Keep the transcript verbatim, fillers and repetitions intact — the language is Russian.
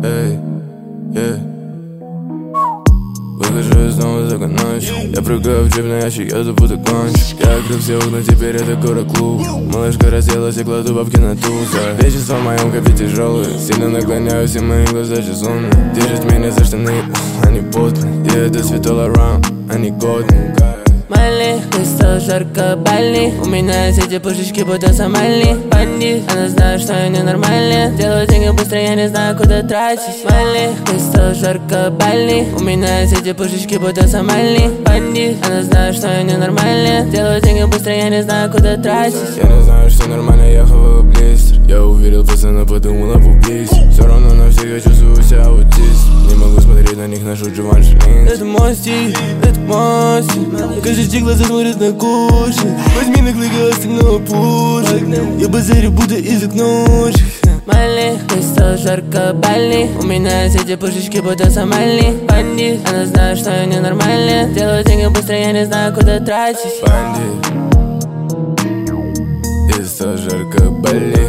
эй, yeah. Выхожу снова за ночь. Я прыгаю в джип на ящик, я забуду гонщик. Я открыл все окна, теперь это город-клуб. Малышка разделась, я кладу бабки на туза. Вещества в моем копе тяжелые. Сильно наклоняюсь, и мои глаза чесонные. Держит меня за штаны, они потные. Yeah, это свет all around, они годные. Майли, ты стал жарко больный. У меня есть эти пушечки, будто Сомали. Бандит, она знает, что я ненормальный. Делаю деньги быстро, я не знаю, куда тратить. Майли, ты стал жарко больный. У меня есть эти пушечки, будто Сомали. Бандит, она знает, что я ненормальный. Делаю деньги быстро, я не знаю, куда тратить. Я не знаю, что нормально, я хаваю блистер. Я уверил пацана, подумал об убийстве. Все равно на всех я чувствую себя аутистом. Не могу смотреть на них, ношу Джованши линз. Это мой стиль, это мой стиль. Каждый день глаза смотрят на кошек. Возьми на клыка остального пушек. Я базарю, будто из окнушек. Майли, ты стал жарко больный. У меня есть эти пушечки, будто Сомали. Бандит, она знает, что я ненормальный. Делаю деньги быстро, я не знаю, куда тратить. Бандит, ты стал жарко больный.